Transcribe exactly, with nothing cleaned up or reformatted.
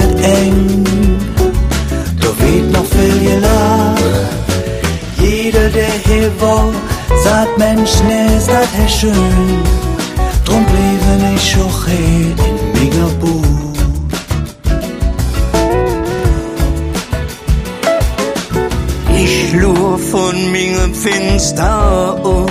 wird eng, da wird noch viel gelacht. Jeder, der hier war, sagt Mensch, ne, ist das hier schön. Drum blieben ich auch hier in Mingerbu. Ich schlur von mingem Fenster